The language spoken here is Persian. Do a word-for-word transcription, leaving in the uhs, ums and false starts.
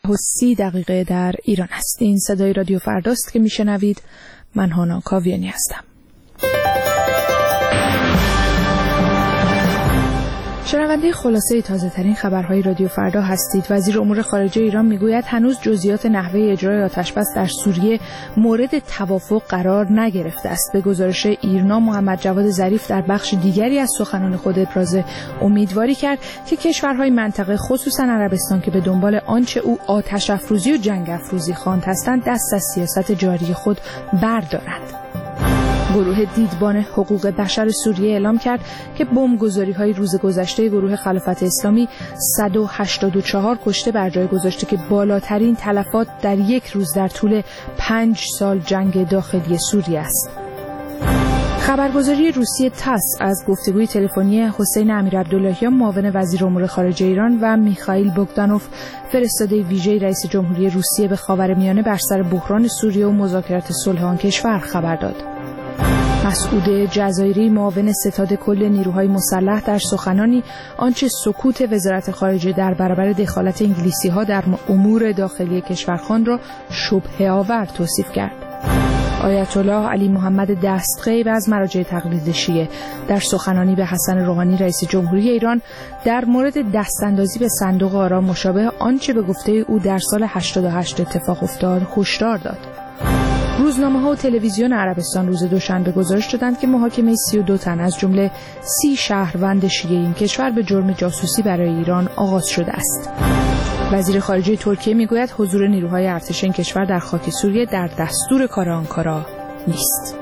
و سی دقیقه در ایران است. این صدای رادیو فرداست که میشنوید. من هانا کاویانی هستم. شنونده خلاصه تازه ترین خبرهای رادیو فردا هستید. وزیر امور خارجه ایران میگوید هنوز جزئیات نحوه اجرای آتشبس در سوریه مورد توافق قرار نگرفته است. به گزارش ایرنا، محمد جواد ظریف در بخش دیگری از سخنان خود ابراز امیدواری کرد که کشورهای منطقه خصوصا عربستان که به دنبال آنچه او آتش افروزی و جنگ افروزی خواند هستند دست از سیاست جاری خود بردارند. گروه دیدبان حقوق بشر سوریه اعلام کرد که بمبگذاری‌های روز گذشته گروه خلافت اسلامی صد و هشتاد و چهار کشته بر جای گذاشته که بالاترین تلفات در یک روز در طول پنج سال جنگ داخلی سوریه است. خبرگزاری روسیه تاس از گفتگوی تلفنی حسین امیرعبداللهیان معاون وزیر امور خارجه ایران و میخائیل بوگدانوف فرستاده ویژه رئیس جمهوری روسیه به خاورمیانه بر سر بحران سوریه و مذاکرات صلح آن کشور خبر داد. مسعود جزایری معاون ستاد کل نیروهای مسلح در سخنانی آنچه سکوت وزارت خارجه در برابر دخالت انگلیسی‌ها در امور داخلی کشور خواند را شبهه آور توصیف کرد. آیت الله علی محمد دستغیب از مراجع تقلید شیعه در سخنانی به حسن روحانی رئیس جمهوری ایران در مورد دستاندازی به صندوق آرا مشابه آنچه به گفته او در سال هشتاد و هشت اتفاق افتاد هشدار داد. روزنامه‌ها و تلویزیون عربستان روز دوشنبه گزارش دادند که محاکمه سی و دو تن از جمله سی شهروند شیعه این کشور به جرم جاسوسی برای ایران آغاز شده است. وزیر خارجه ترکیه میگوید حضور نیروهای ارتش این کشور در خاک سوریه در دستور کار آنکارا نیست.